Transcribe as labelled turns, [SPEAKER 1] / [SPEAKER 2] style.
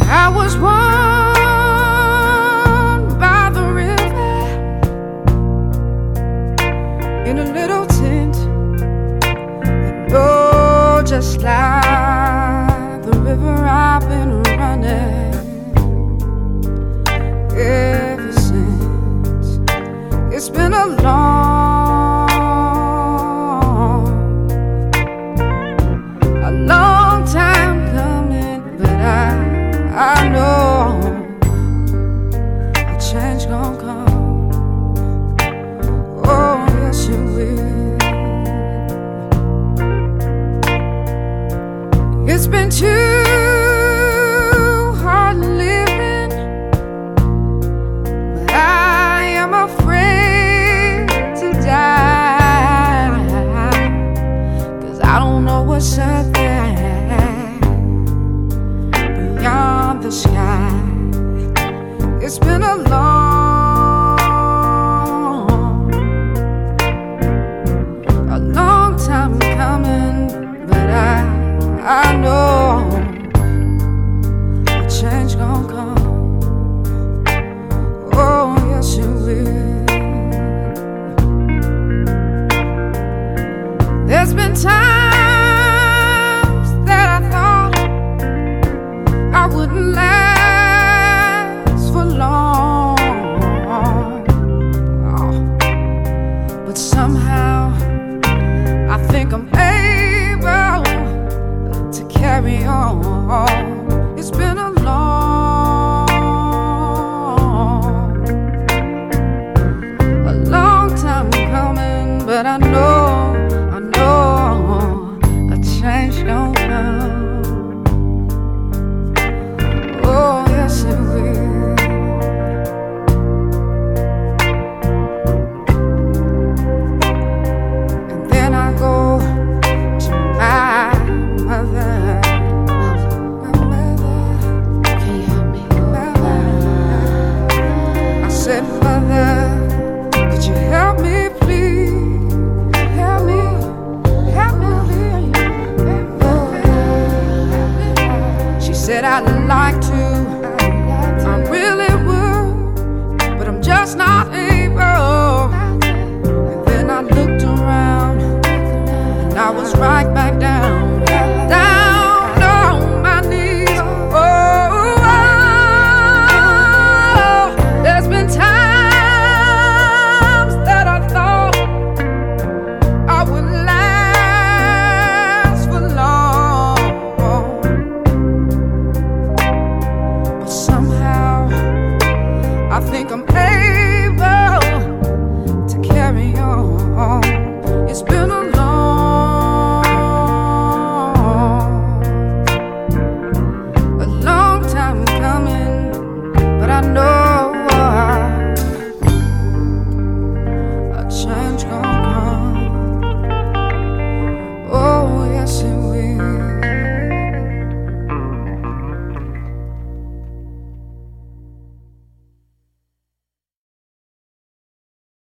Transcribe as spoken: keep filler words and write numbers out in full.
[SPEAKER 1] I was born by the river in a little tent, and oh, just like the river I've been running ever since. It's been a long, a long time coming, but I, I know a change gon' come. Oh, yes it will. It's been too hard living, but I am afraid to die, 'cause I don't know what's out there beyond the sky. It's been a long, a long time coming, but I, I know a change gon' come. Oh, yes it will. There's been times that I thought I wouldn't last for long, oh, but somehow I think I'm able to carry on. It's been a long, a long time coming, but I know, I know a change gon' come. Oh, yes it will. And then I go to my mother. My mother,
[SPEAKER 2] Can you help me?
[SPEAKER 1] mother. I said, Mother, could you help me, please? Help me, help me, please. She said, I'd like to, I really would, but I'm just not able.